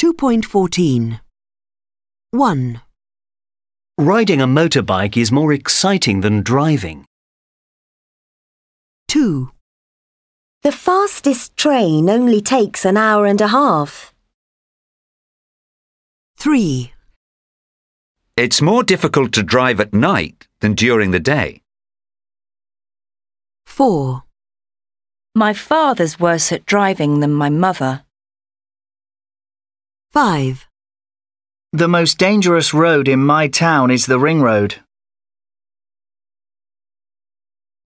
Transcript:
2.14. 1, Riding a motorbike is more exciting than driving. 2, The fastest train only takes an hour and a half. 3, It's more difficult to drive at night than during the day. 4, My father's worse at driving than my mother. 5, The most dangerous road in my town is the ring road.